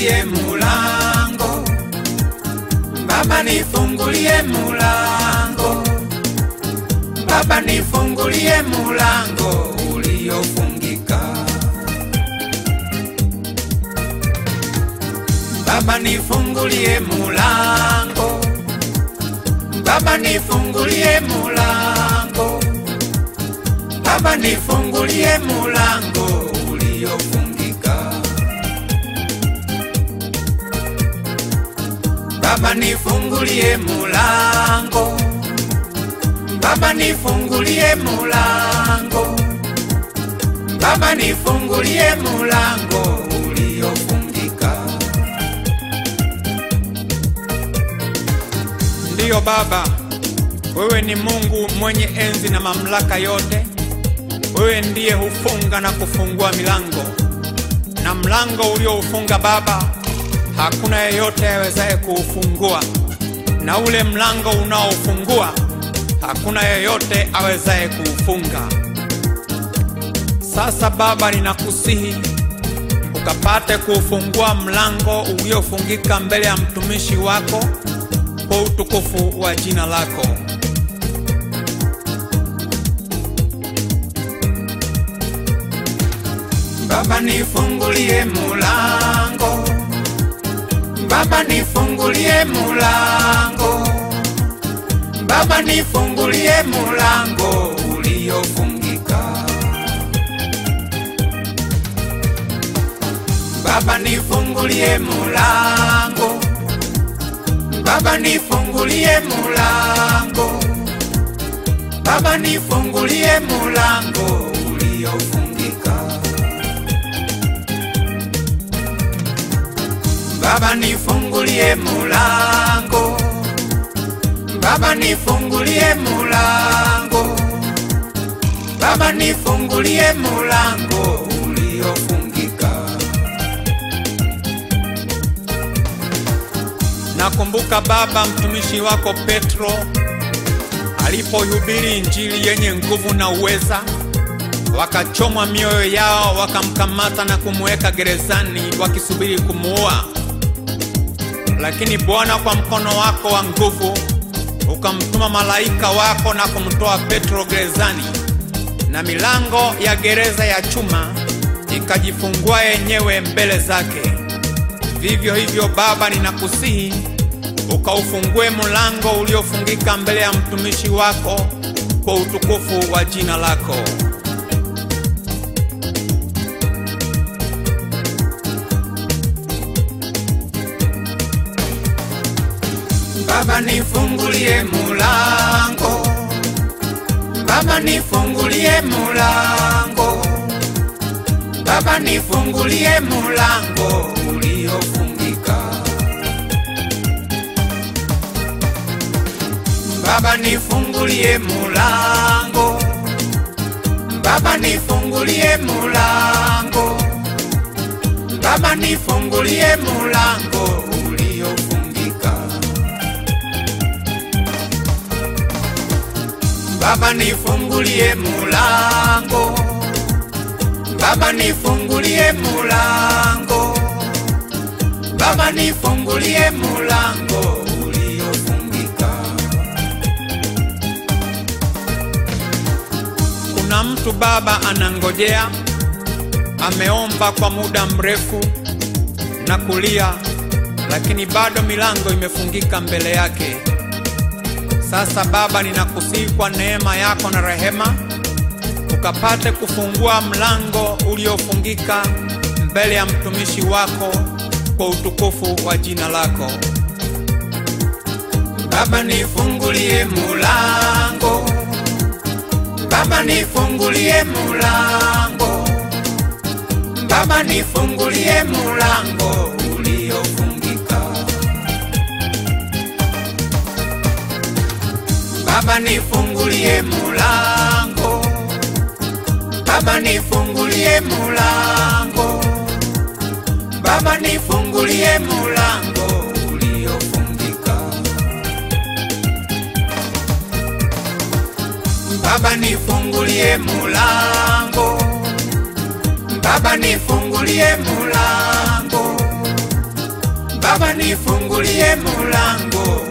nifungulie mulango, Baba nifungulie mulango, Baba nifungulie mulango uliofungika. Baba nifungulie mulango, Baba nifungulie mulango, Baba nifungulie mulango uliofungika. Baba nifungulie mulango, Baba nifungulie mulango, Baba nifungulie mulango uliofungika. Ndiyo Baba, wewe ni Mungu mwenye enzi na mamlaka yote. Wewe ndiye hufunga na kufungua milango, na mlango ulioufunga Baba, hakuna yeyote awezaye kuufungua, na ule mlango unaofungua hakuna yeyote awezaye kuufunga. Sasa Baba, ninakusihi ukapate kuufungua mlango uliofungika mbele ya mtumishi wako kwa utukufu wa jina lako. Baba nifungulie mulango, Baba nifungulie mulango, Baba nifungulie mulango uliofungika. Baba nifungulie mulango, Baba nifungulie mulango, Baba nifungulie mulango uliofungika. Baba nifungulie mulango, Baba nifungulie mulango, Baba nifungulie mulango uliofungika. Nakumbuka Baba, mtumishi wako Petro alipohubiri injili yenye nguvu na uweza, wakachomwa mioyo yao, wakamkamata na kumweka gerezani wakisubiri kumuua. Lakini Bwana, kwa mkono wako wa nguvu, ukamtuma malaika wako na kumtoa Petro gerezani, na milango ya gereza ya chuma ikajifungua yenyewe mbele zake. Vivyo hivyo Baba, ninakusihi ukaufungue mlango uliofungika mbele ya mtumishi wako kwa utukufu wa jina lako. Baba nifungulie mulango, Baba nifungulie mulango, Baba nifungulie mulango uliofungika. Baba nifungulie mulango, Baba nifungulie mulango, Baba nifungulie mulango uliofungika. Baba nifungulie mulango, Baba nifungulie mulango, Baba nifungulie mulango uliofungika. Kuna mtu Baba anangojea, ameomba kwa muda mrefu na kulia, lakini bado milango imefungika mbele yake. Sasa Baba, ninakusihi kwa neema yako na rehema, ukapate kufungua mlango uliofungika mbele ya mtumishi wako kwa utukufu wa jina lako. Baba nifungulie mulango, Baba nifungulie mulango, Baba nifungulie mulango uliofungika. Baba nifungulie mulango, Baba nifungulie mulango, Baba nifungulie mulango uliofungika. Baba nifungulie mulango, Baba nifungulie mulango, Baba nifungulie mulango